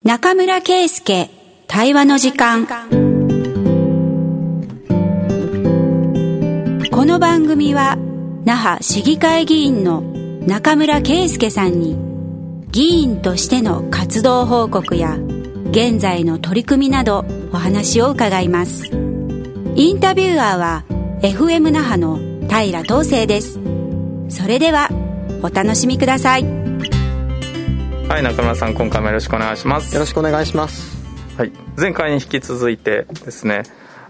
中村圭介対話の時間。この番組は那覇市議会議員の中村圭介さんに議員としての活動報告や現在の取り組みなどお話を伺います。インタビュアーは FM 那覇の平東成です。それではお楽しみください。 はい、中村さん、今回もよろしくお願いします。 よろしくお願いします。 はい、前回に引き続いてですね、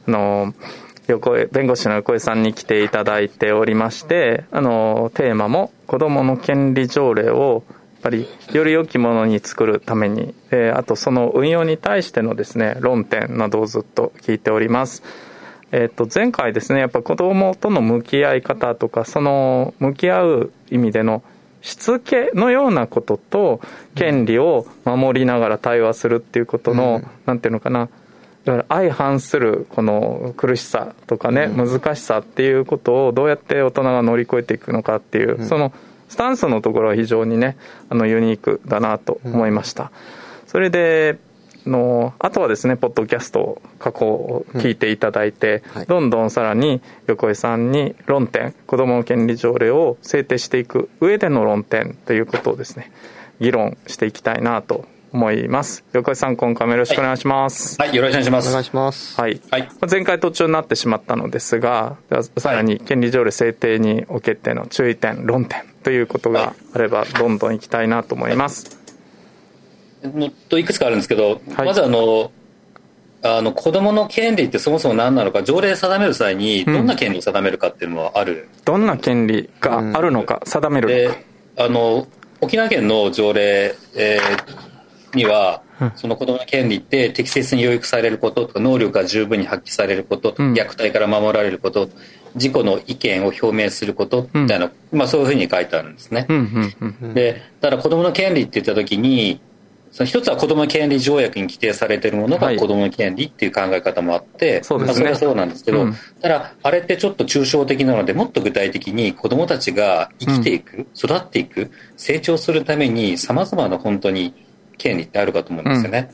弁護士の横江さんに来ていただいておりまして、テーマも子どもの権利条例をやっぱりより良きものに作るために、あとその運用に対してのですね論点などをずっと聞いております。前回ですね、やっぱ子どもとの向き合い方とか、その向き合う意味でのしつけのようなことと権利を守りながら対話するっていうことの、なんていうのかな、相反するこの苦しさとかね、難しさっていうことをどうやって大人が乗り越えていくのかっていう、そのスタンスのところは非常にね、ユニークだなと思いました。それであとはですね、ポッドキャスト過去を聞いていただいて、どんどんさらに横江さんに論点、子どもの権利条例を制定していく上での論点ということをですね、議論していきたいなと思います。横江さん、今回もよろしくお願いします。 はい、よろしくお願いします。 お願いします。 はい。前回途中になってしまったのですが、さらに権利条例制定におけての注意点、論点ということがあれば、どんどんいきたいなと思います。 いくつかあるんですけど、まず子どもの権利ってそもそも何なのか、条例定める際にどんな権利を定めるかっていうのもある、 どんな権利があるのか定めるのか、 沖縄県の条例、には、その子どもの権利って適切に養育されることとか、能力が十分に発揮されることとか、虐待から守られること、自己の意見を表明することみたいな、そういうふうに書いてあるんですね。で、ただ子どもの権利って言った時に、その一つは子どもの権利条約に規定されているものが子どもの権利っていう考え方もあって、それはそうなんですけど、ただあれってちょっと抽象的なので、もっと具体的に子どもたちが生きていく、育っていく、成長するために様々な本当に権利ってあるかと思うんですよね。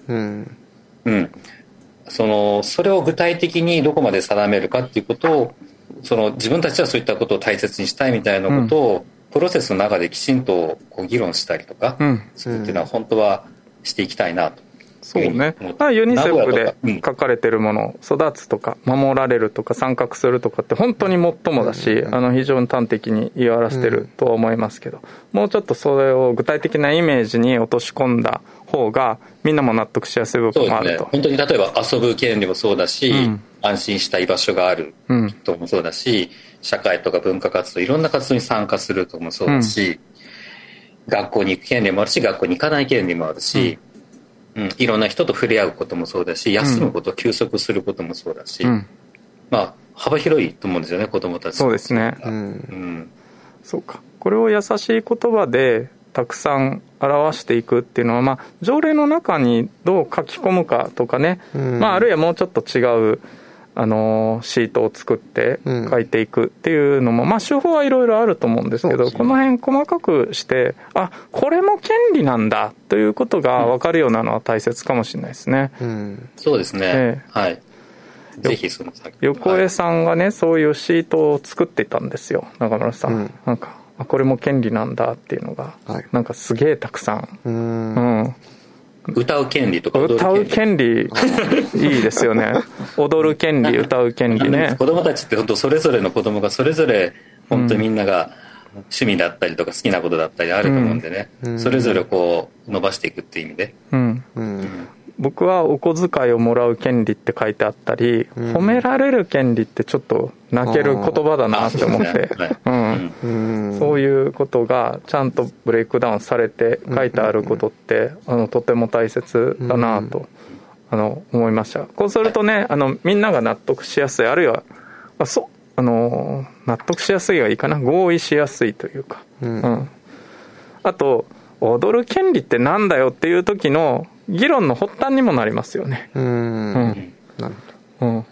それを具体的にどこまで定めるかっていうことを、自分たちはそういったことを大切にしたいみたいなことを、プロセスの中できちんと議論したりとかするっていうのは本当はしていきたいなと。 そうね。ユニセフで書かれてるもの、育つとか守られるとか参画するとかって本当に最もだし、非常に端的に言い表してるとは思いますけど、もうちょっとそれを具体的なイメージに落とし込んだ方がみんなも納得しやすい部分があると。 そうですね。本当に例えば遊ぶ権利もそうだし、安心した居場所がある人もそうだし、社会とか文化活動、いろんな活動に参加するともそうだし、学校に行く権利もあるし、学校に行かない権利もあるし、いろんな人と触れ合うこともそうだし、休むこと、休息することもそうだし、幅広いと思うんですよね、子どもたち。 そうですね。そうか。これを優しい言葉でたくさん表していくっていうのは、条例の中にどう書き込むかとかね、あるいはもうちょっと違うシートを作って書いていくっていうのも、手法はいろいろあると思うんですけど、この辺細かくして、これも権利なんだということが分かるようなのは大切かもしれないですね。 そうですね。はい。ぜひその先。 横江さんがね、そういうシートを作っていたんですよ、中村さん。なんか、これも権利なんだっていうのが、なんかすげえたくさん。 歌う権利とか歌う権利いいですよね。踊る権利、歌う権利ね。 子供たちって本当それぞれの子供がそれぞれ本当にみんなが趣味だったりとか好きなことだったりあると思うんでね、それぞれ伸ばしていくっていう意味で、 僕はお小遣いをもらう権利って書いてあったり、褒められる権利ってちょっと泣ける言葉だなって思って、そういうことがちゃんとブレイクダウンされて書いてあることってとても大切だなと思いました。こうするとね、みんなが納得しやすい、あるいは納得しやすいがいいかな、合意しやすいというか、あと踊る権利ってなんだよっていう時の議論の発端にもなりますよね。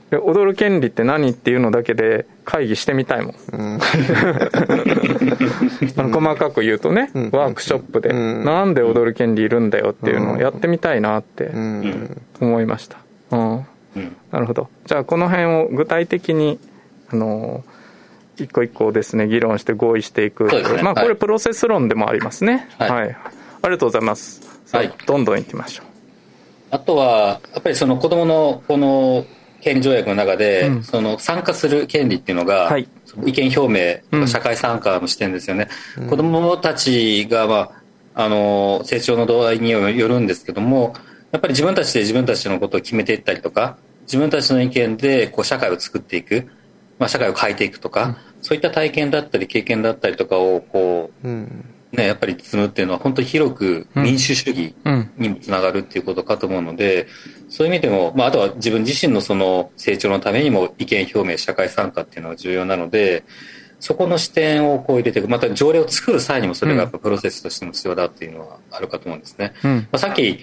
踊る権利って何っていうのだけで会議してみたいもん、細かく言うとね、ワークショップで、なんで踊る権利いるんだよっていうのをやってみたいなって思いました、なるほど。じゃあこの辺を具体的に一個一個ですね議論して合意していく、これプロセス論でもありますね。はい、ありがとうございます。どんどんいきましょう。あとはやっぱりその子どものこの権利条約の中で、その参加する権利っていうのが、意見表明、社会参加の視点ですよね。子どもたちが、成長の度合いによるんですけども、やっぱり自分たちで自分たちのことを決めていったりとか、自分たちの意見で社会を作っていく、社会を変えていくとか、そういった体験だったり経験だったりとかをやっぱり積むっていうのは本当に広く民主主義にもつながるっていうことかと思うので、そういう意味でも、あとは自分自身のその成長のためにも意見表明、社会参加っていうのが重要なので、そこの視点を入れていく、また条例を作る際にもそれがやっぱプロセスとしても必要だっていうのはあるかと思うんですね。さっき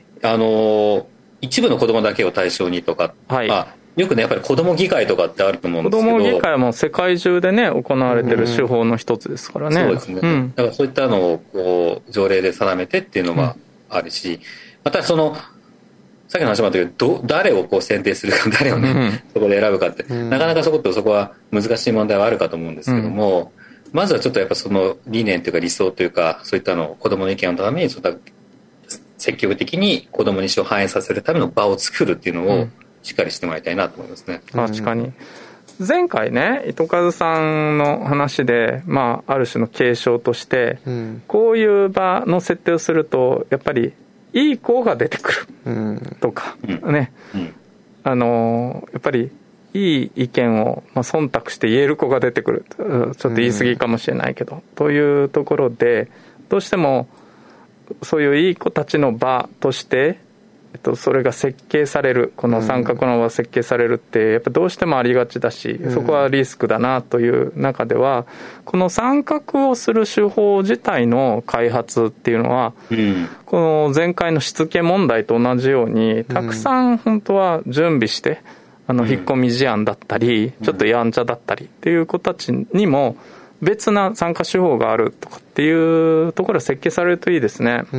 一部の子どもだけを対象にとか、よくねやっぱり子ども議会とかってあると思うんですけど、 子ども議会も世界中でね行われてる手法の一つですからね。 そうですね、だからそういったのを条例で定めてっていうのもあるし、またさっきの話もあったけど、誰を選定するか、誰をね、そこで選ぶかって、なかなかそこは難しい問題はあるかと思うんですけども、まずはちょっとやっぱその理念というか理想というか、そういったのを子どもの意見のために積極的に子どもの意思を反映させるための場を作るっていうのをしっかりしてもらいたいなと思いますね。 確かに前回ね糸数さんの話で、ある種の継承として、こういう場の設定をするとやっぱりいい子が出てくるとか、ね、やっぱりいい意見を忖度して言える子が出てくる、ちょっと言い過ぎかもしれないけど、というところでどうしてもそういういい子たちの場として、それが設計される、この参画の場が設計されるってやっぱどうしてもありがちだし、そこはリスクだなという中では、この参画をする手法自体の開発っていうのは、この前回のしつけ問題と同じようにたくさん本当は準備して、引っ込み思案だったりちょっとやんちゃだったりっていう子たちにも別な参加手法があるとかっていうところが設計されるといいですね。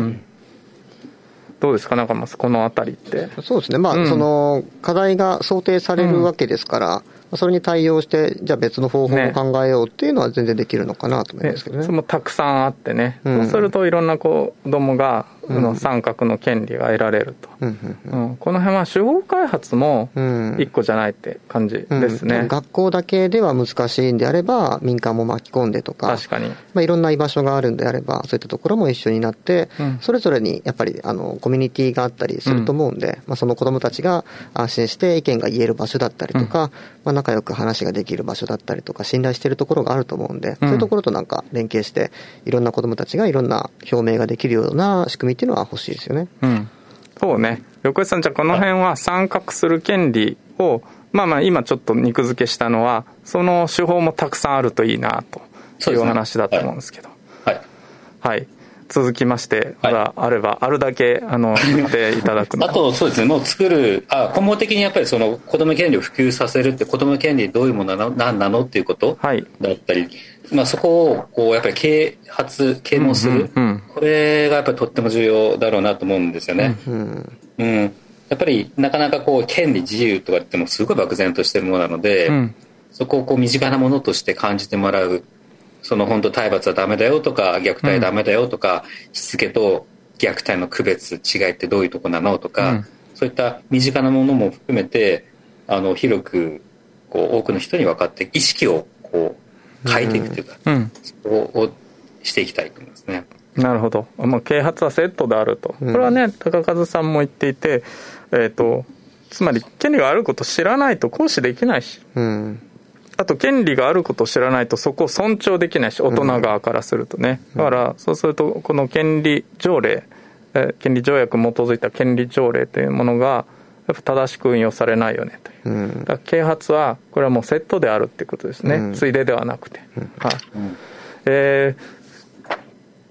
どうですか中松、このあたりって。 そうですね、その課題が想定されるわけですから、それに対応してじゃあ別の方法を考えようっていうのは全然できるのかなと思いますけどね。 それもたくさんあってね、そうするといろんな子供が参画の権利が得られると、この辺は手法開発も一個じゃないって感じですね。 学校だけでは難しいんであれば民間も巻き込んでとか、 確かに、 いろんな居場所があるんであればそういったところも一緒になって、それぞれにやっぱりコミュニティがあったりすると思うんで、その子どもたちが安心して意見が言える場所だったりとか、仲良く話ができる場所だったりとか信頼しているところがあると思うんで、そういうところと連携していろんな子どもたちがいろんな表明ができるような仕組みっていうのは欲しいですよね。 そうね。横井さん、じゃあこの辺は参画する権利を今ちょっと肉付けしたのはその手法もたくさんあるといいなというお話だと思うんですけど、続きましてまだあればあるだけ言っていただくのあとそうですね、もう作る根本的にやっぱりその子ども権利を普及させるって、子ども権利どういうものなの、何なのっていうことだったり、そこをやっぱり啓蒙する、これがやっぱりとっても重要だろうなと思うんですよね。やっぱりなかなか権利自由とか言ってもすごい漠然としてるものなので、そこを身近なものとして感じてもらう、その本当体罰はダメだよとか虐待ダメだよとか、しつけと虐待の区別違いってどういうとこなのとか、そういった身近なものも含めて広く多くの人に分かって意識を変えていくというか、そうしていきたいと思いますね。 なるほど。啓発はセットであると、これはね高和さんも言っていて、つまり権利があることを知らないと行使できないし、あと権利があることを知らないとそこを尊重できないし、大人側からするとね、だからそうするとこの権利条例、権利条約に基づいた権利条例というものがやっぱ正しく運用されないよねという、だから啓発はこれはもうセットであるっていうことですね、ついでではなくて、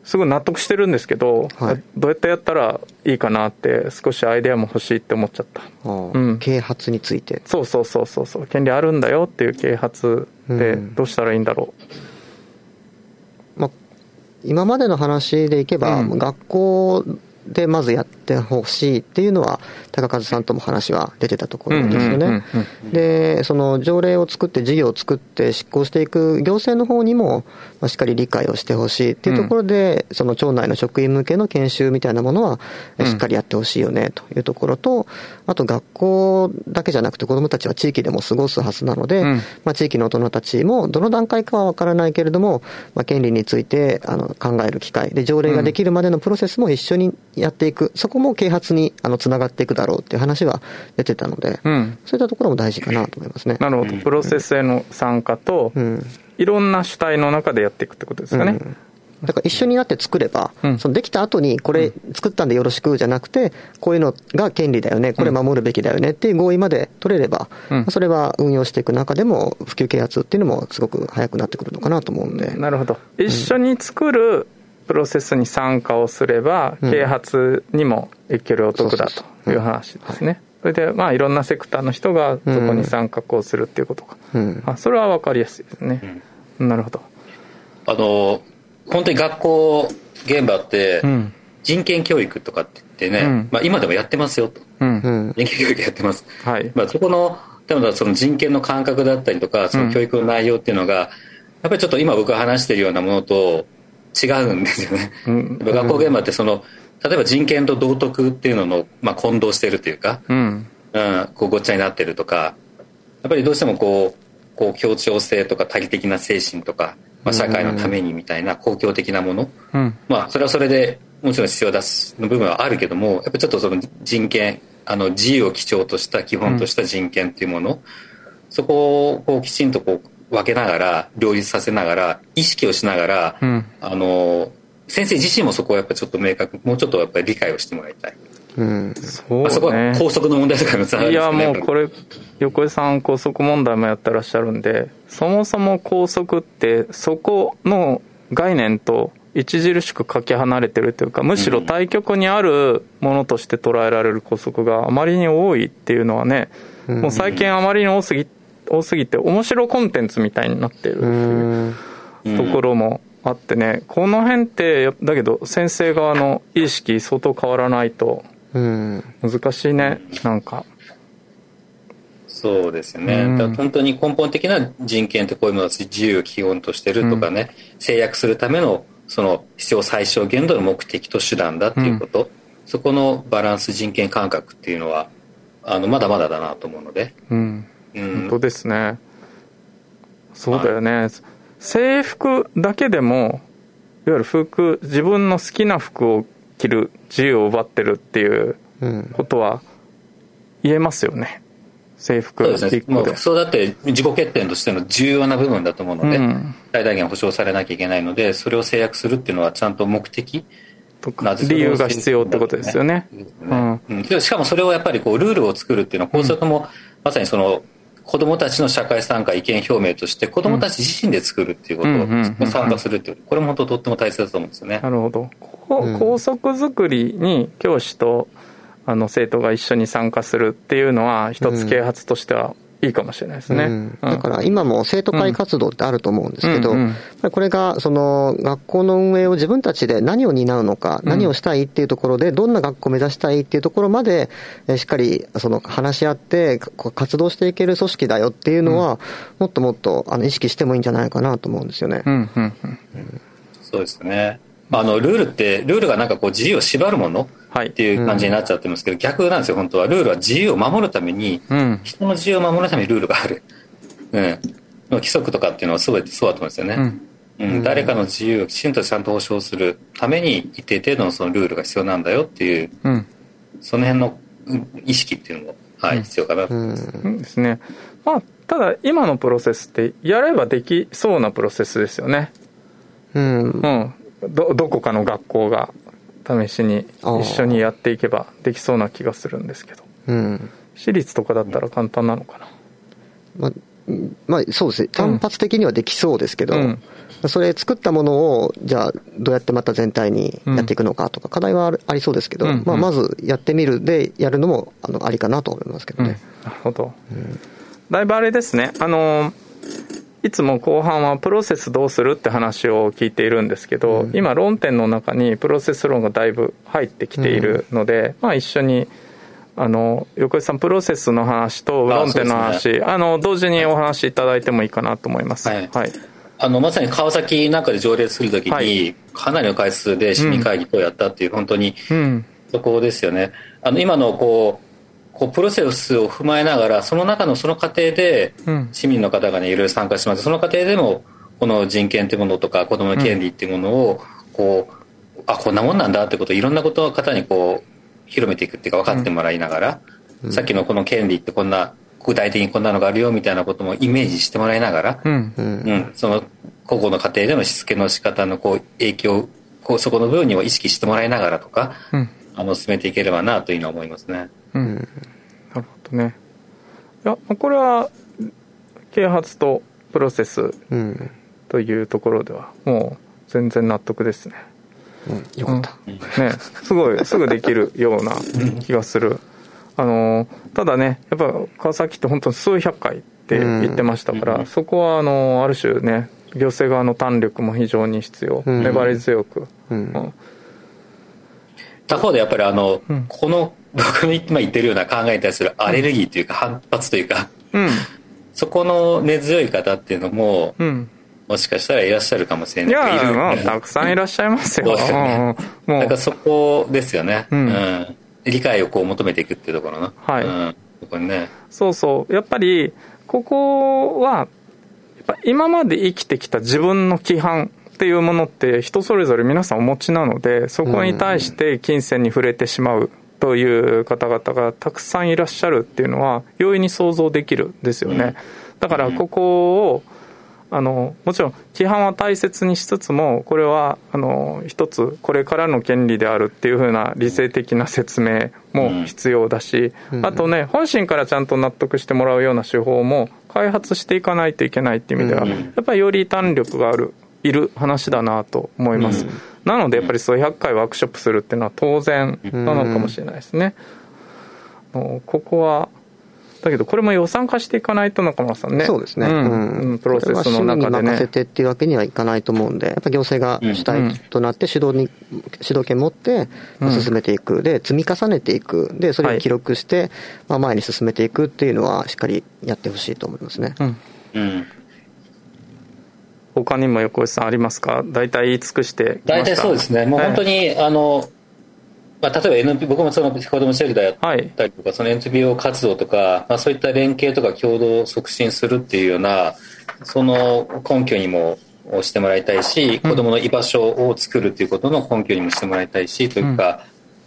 すごい納得してるんですけど、 はい、 どうやってやったらいいかなって少しアイデアも欲しいって思っちゃった。 啓発について。 そう権利あるんだよっていう啓発でどうしたらいいんだろう。今までの話でいけば、学校でまずやってほしいっていうのは高和さんとも話は出てたところですよね。でその条例を作って事業を作って執行していく行政の方にもしっかり理解をしてほしいっていうところで、その町内の職員向けの研修みたいなものはしっかりやってほしいよねというところと、あと学校だけじゃなくて子どもたちは地域でも過ごすはずなので、地域の大人たちもどの段階かは分からないけれども、権利について考える機会で、条例ができるまでのプロセスも一緒にやっていく、そこも啓発につながっていくだろうっていう話は出てたので、そういったところも大事かなと思いますね。 なるほど。プロセスへの参加と、いろんな主体の中でやっていくってことですかね。 だから一緒になって作れば、そのできた後にこれ作ったんでよろしくじゃなくて、こういうのが権利だよね、これ守るべきだよねっていう合意まで取れれば、それは運用していく中でも普及啓発っていうのもすごく早くなってくるのかなと思うんで。 なるほど。一緒に作るプロセスに参加をすれば、啓発にも影響量得だという話ですね。それでいろんなセクターの人がそこに参画をするっていうことか。それは分かりやすいですね。なるほど。 本当に学校現場って人権教育とかって言ってね、今でもやってますよと、人権教育やってます、そこの多分その人権の感覚だったりとか、その教育の内容っていうのがやっぱりちょっと今僕が話しているようなものと違うんですよね。学校現場って例えば人権と道徳っていうのの混同しているというか、こうごっちゃになってるとか、やっぱりどうしてもこう協調性とか多義的な精神とか、社会のためにみたいな公共的なもの、それはそれでもちろん必要だしの部分はあるけども、やっぱりちょっとその人権、自由を基調とした基本とした人権っていうもの、そこをきちんと分けながら両立させながら意識をしながら、先生自身もそこをやっぱちょっともうちょっとやっぱり理解をしてもらいたい。そこは校則の問題とかもつながるんですよね。 いやもうこれ横井さん校則問題もやってらっしゃるんで、そもそも校則ってそこの概念と著しくかけ離れてるというか、むしろ対極にあるものとして捉えられる校則があまりに多いっていうのはね、もう最近あまりに多すぎて面白コンテンツみたいになってるっていうところもあってね、この辺ってだけど先生側の意識相当変わらないと難しいね。なんかそうですね、だから本当に根本的な人権ってこういうものを自由を基本としてるとかね、制約するためのその必要最小限度の目的と手段だっていうこと、そこのバランス、人権感覚っていうのはまだまだだなと思うので、 本当ですね。そうだよね、制服だけでもいわゆる自分の好きな服を着る自由を奪ってるっていうことは言えますよね。制服1個で。 服装だって自己決定としての重要な部分だと思うので、最大限保障されなきゃいけないので、それを制約するっていうのはちゃんと目的理由が必要ってことですよね。 しかもそれをやっぱりルールを作るっていうのは校則もまさにその子どもたちの社会参加意見表明として子どもたち自身で作るっていうことを参加するっていう、これも本当とっても大切だと思うんですよね。 なるほど。校則作りに教師と生徒が一緒に参加するっていうのは一つ啓発としてはいいかもしれないですね。 だから今も生徒会活動ってあると思うんですけど、これがその学校の運営を自分たちで何を担うのか、何をしたいっていうところでどんな学校を目指したいっていうところまでしっかりその話し合って活動していける組織だよっていうのはもっともっと意識してもいいんじゃないかなと思うんですよね。 そうですね。ルールがなんか自由を縛るものっていう感じになっちゃってますけど、逆なんですよ。本当はルールは自由を守るために、人の自由を守るためにルールがある、規則とかっていうのは全てそうだと思うんですよね。誰かの自由をきちんとちゃんと保障するために一定程度のそのルールが必要なんだよっていう、その辺の意識っていうのも、必要かなと思います。 ですね。ただ今のプロセスってやればできそうなプロセスですよね。どこかの学校が試しに一緒にやっていけばできそうな気がするんですけど、私立とかだったら簡単なのかな。 そうですね、単発的にはできそうですけど、それ作ったものをじゃあどうやってまた全体にやっていくのかとか課題はありそうですけど、まずやってみるでやるのもありかなと思いますけどね。 なるほど、だいぶあれですね、いつも後半はプロセスどうするって話を聞いているんですけど、今論点の中にプロセス論がだいぶ入ってきているので、一緒に横井さんプロセスの話と論点の話、同時にお話しいただいてもいいかなと思います。 まさに川崎なんかで条例するときにかなりの回数で市民会議等をやったっていう、本当にそこですよね。今のプロセスを踏まえながらその中のその過程で市民の方がねいろいろ参加します。その過程でもこの人権というものとか子どもの権利っていうものをこんなもんなんだってことをいろんなことを方に広めていくっていうか分かってもらいながら、さっきのこの権利ってこんな具体的にこんなのがあるよみたいなこともイメージしてもらいながら、その個々の過程でのしつけの仕方の影響そこの部分にも意識してもらいながらとか、進めていければなというのは思いますね。 なるほどね。いやこれは啓発とプロセスというところではもう全然納得ですね。 よかった、 すごいすぐできるような気がする。ただねやっぱ川崎って本当に数百回って言ってましたから、そこはある種ね行政側の胆力も非常に必要、粘り強く、 他方でやっぱりこの僕の今言ってるような考えに対するアレルギーというか反発というか、そこの根強い方っていうのも、もしかしたらいらっしゃるかもしれない。 いやたくさんいらっしゃいますよ。 なんかそこですよね、理解を求めていくっていうところの、そこにね、 そうやっぱりここはやっぱ今まで生きてきた自分の規範っていうものって人それぞれ皆さんお持ちなので、そこに対して金銭に触れてしまうという方々がたくさんいらっしゃるっていうのは容易に想像できるんですよね。だからここをもちろん規範は大切にしつつも、これは一つこれからの権利であるっていう風な理性的な説明も必要だし、あとね本心からちゃんと納得してもらうような手法も開発していかないといけないっていう意味では、やっぱりより胆力がいる話だなと思います。なのでやっぱり数百回ワークショップするっていうのは当然なのかもしれないですね。ここはだけどこれも予算化していかないと中村さんね。 そうですね、 プロセスの中でね、これは市民に任せてっていうわけにはいかないと思うんで、やっぱ行政が主体となって主導権持って進めていく、で積み重ねていく、でそれを記録して、前に進めていくっていうのはしっかりやってほしいと思いますね。 他にも横井さんありますか？大体言い尽くしてきました。 大体そうですね。もう本当に、例えば NPO、僕もその子どもシェルターやったりとか、その NPO 活動とか、そういった連携とか共同を促進するっていうようなその根拠にもしてもらいたいし、子どもの居場所を作るっていうことの根拠にもしてもらいたいし、というか、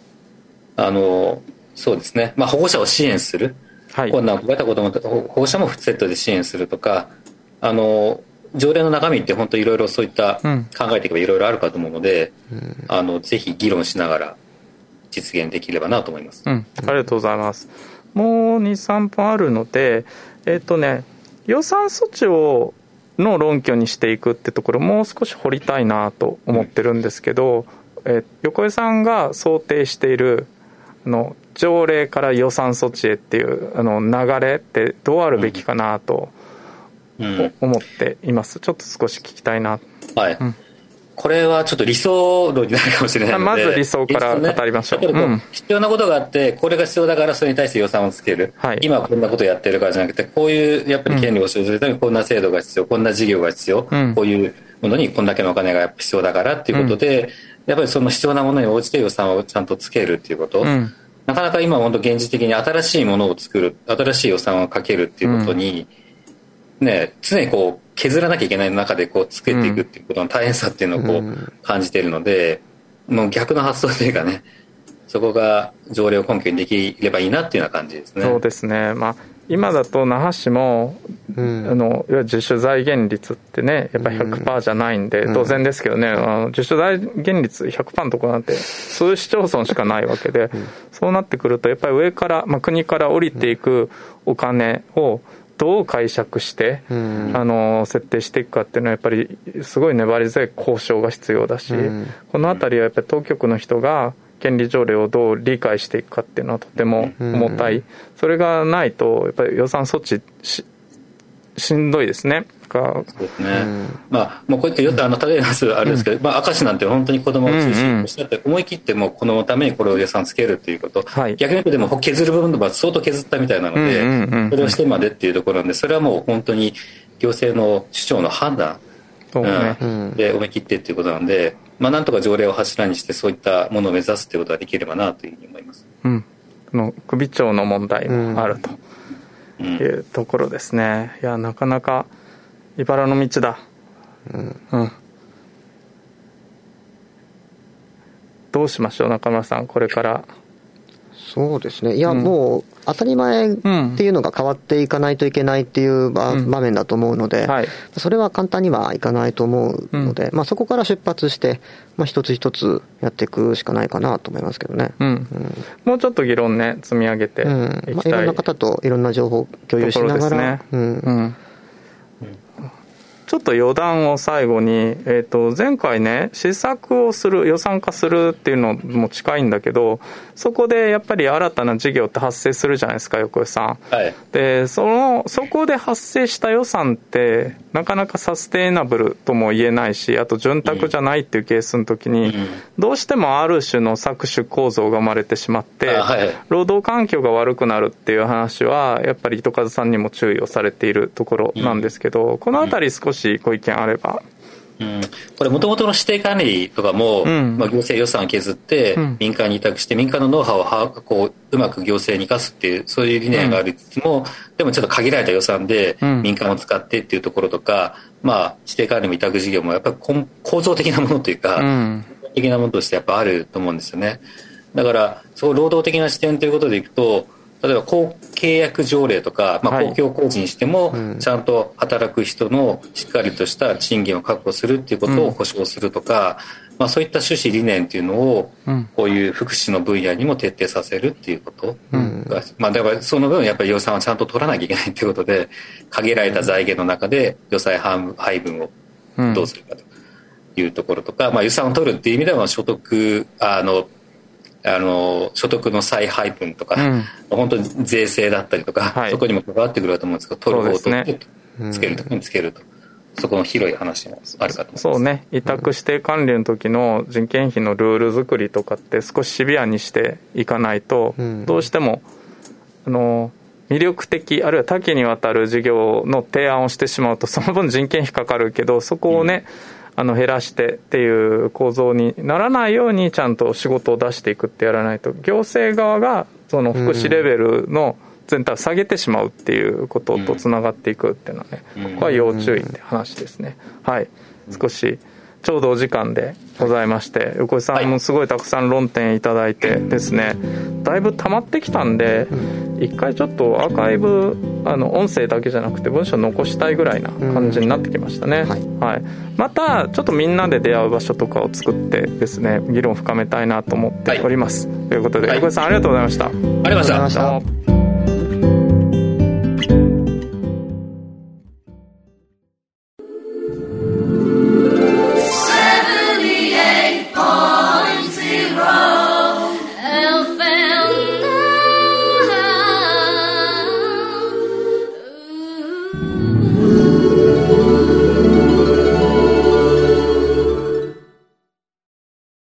そうですね、保護者を支援する、困難を抱えた子どもと保護者もセットで支援するとか、条例の中身って本当いろいろそういった考えていけばいろいろあるかと思うので、ぜひ議論しながら実現できればなと思います。 ありがとうございます。もう 2,3 分あるので、予算措置の論拠にしていくってところもう少し掘りたいなと思ってるんですけど、横江さんが想定している条例から予算措置へっていう流れってどうあるべきかなと思っています。ちょっと少し聞きたいな。 これはちょっと理想論になるかもしれないので、 まず理想から語りましょう。 必要なことがあってこれが必要だからそれに対して予算をつける、今こんなことをやってるからじゃなくて、こういうやっぱり権利を保障するためにこんな制度が必要、こんな事業が必要、こういうものにこんだけのお金が必要だからっていうことで、やっぱりその必要なものに応じて予算をちゃんとつけるっていうこと、なかなか今本当現実的に新しいものを作る、新しい予算をかけるっていうことに、常に削らなきゃいけない中でつけていくっていうことの大変さっていうのを感じているので、もう逆の発想というかね、そこが条例を根拠にできればいいなっていうような感じですね。 そうですね。今だと那覇市も、いわゆる自主財源率ってねやっぱり 100% じゃないんで、当然ですけどね、自主財源率 100% のところなんて数市町村しかないわけで、そうなってくるとやっぱり上から、国から降りていくお金をどう解釈して、設定していくかっていうのはやっぱりすごい粘り強い交渉が必要だし、このあたりはやっぱり当局の人が権利条例をどう理解していくかっていうのはとても重たい、それがないとやっぱり予算措置 しんどいですね。そうですね。もうこういった例えますあれですけど、明石なんて本当に子供を中心にして思い切ってもう子供のためにこれを予算つけるっていうこと、逆に言うとでも削る部分は相当削ったみたいなので、それをしてまでっていうところなんで、それはもう本当に行政の首長の判断で思い切ってっていうことなんで、なんとか条例を柱にしてそういったものを目指すっていうことができればなというふうに思います。 首長の問題もあるというところですね。いや、なかなか茨の道だ。どうしましょう、中村さん、これから。 そうですね。いや、もう当たり前っていうのが変わっていかないといけないっていう場面だと思うので、それは簡単にはいかないと思うので、そこから出発して、一つ一つやっていくしかないかなと思いますけどね。 もうちょっと議論ね、積み上げていきたい。 いろんな方といろんな情報を共有しながら、 ちょっと余談を最後に、前回ね、施策をする、予算化するっていうのも近いんだけど、そこでやっぱり新たな事業って発生するじゃないですか、横井さん。で、そこで発生した予算って、なかなかサステイナブルとも言えないし、あと潤沢じゃないっていうケースの時に、どうしてもある種の搾取構造が生まれてしまって、労働環境が悪くなるっていう話は、やっぱり糸数さんにも注意をされているところなんですけど、このあたり少しご意見あれば。 これもともとの指定管理とかも、行政予算を削って民間に委託して民間のノウハウをうまく行政に生かすっていうそういう理念がありつつも、でもちょっと限られた予算で民間を使ってっていうところとか、指定管理も委託事業もやっぱり構造的なものというか、的なものとしてやっぱあると思うんですよね。だからそう労働的な視点ということでいくと、例えば公契約条例とか、公共工事にしてもちゃんと働く人のしっかりとした賃金を確保するっていうことを保障するとか、そういった趣旨理念っていうのをこういう福祉の分野にも徹底させるっていうことが、だからその分やっぱり予算はちゃんと取らなきゃいけないっていうことで、限られた財源の中で予算配分をどうするかというところとか、予算を取るっていう意味では所得の再配分とか、本当に税制だったりとか、そこにも関わってくると思うんですけど、取る方とってつけるときにつけると、そこの広い話もあるかと思います。 そうね、委託指定管理の時の人件費のルール作りとかって少しシビアにしていかないと、どうしても魅力的あるいは多岐にわたる事業の提案をしてしまうと、その分人件費かかるけど、そこをね、減らしてっていう構造にならないようにちゃんと仕事を出していくってやらないと、行政側がその福祉レベルの全体を下げてしまうっていうこととつながっていくっていうのはね、ここは要注意って話ですね。少しちょうどお時間でございまして、横井さんもすごいたくさん論点いただいてですね、だいぶ溜まってきたんで、一回ちょっとアーカイブ音声だけじゃなくて文章残したいぐらいな感じになってきましたね。またちょっとみんなで出会う場所とかを作ってですね、議論を深めたいなと思っております。ということで、横井さんありがとうございました。 ありがとうございました。